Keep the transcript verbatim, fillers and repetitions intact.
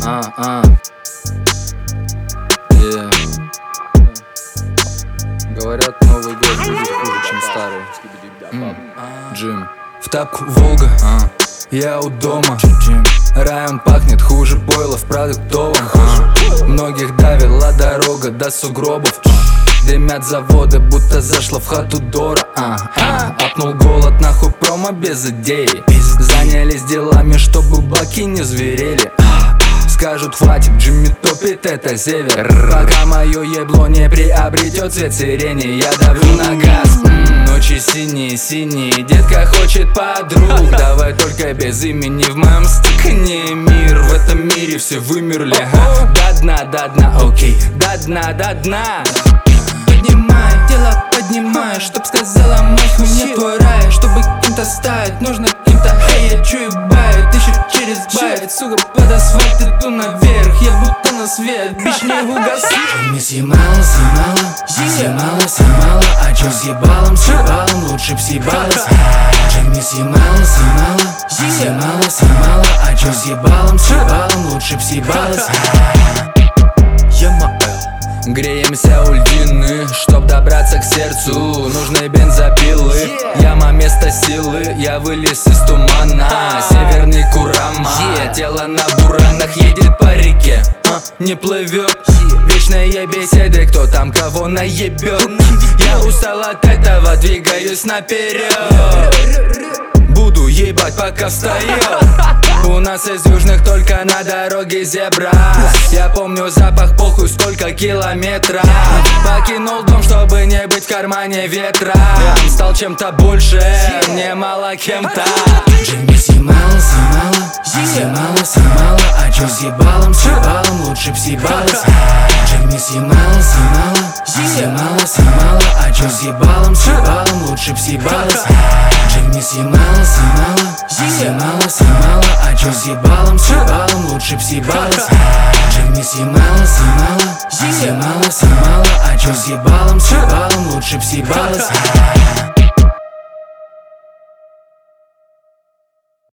А, а. Yeah. Говорят, Новый год будет хуже, чем старый. mm. Джим. В тапку Волга, а. я у дома. Джим. Район пахнет хуже пойла в продуктовом. а. Многих давила дорога до сугробов. Дымят заводы, будто зашла в хату Дора. а, а. Апнул голод, нахуй промо без идеи. Занялись делами, чтобы баки не зверели. Скажут, хватит, Джимми топит, это север. Пока мое ебло не приобретет цвет сирени, я давлю на газ. М-м, Ночи синие, синие, детка хочет подруг. Давай только без имени, в моем стакане мир. В этом мире все вымерли, ага. До дна, до дна, окей, до дна, до дна. Поднимай, тело поднимай, чтоб сказала мать, мне твой рай. Чтобы кем-то стать, нужно кем-то, эй, я чую бай. Тысячу через байт, сука, под асфальт иду наверх. Я будто на свет, бич не угаси. Не съемала, съемала, съемала, съемала. А чё съебалом, съебалом, лучше б съебалась. Не съемала, съемала, съемала, съемала. А чё съебалом, съебалом, лучше б съебалась. Греемся у льдины, чтоб добраться к сердцу. Нужны бензопилы, яма место силы. Я вылез из тумана, северный Курама. Тело на буранах едет по реке, а, не плывет. Вечные беседы, кто там кого наебет. Я устал от этого, двигаюсь наперед. Буду ебать, пока встает. У нас из южных только на дороге зебра. Я помню запах, похуй, сколько километров. Покинул дом, чтобы не быть в кармане ветра. Стал чем-то больше, не мало кем-то. Джимми съемала, съемала, съемала, съемала. А чё съебалом, съебалом, лучше б съебалась. Джимми съемала, съемала, съемала, съемала. А чё съебалом, съебалом, лучше б съебалась. Джимми съемала, съемала, съемала, съемала. А чё съебалом, съебалом, лучше б съебалась. Джимми съемала, съемала, съемала, съемала. А чё съебалом, съебалом, лучше б съебалась.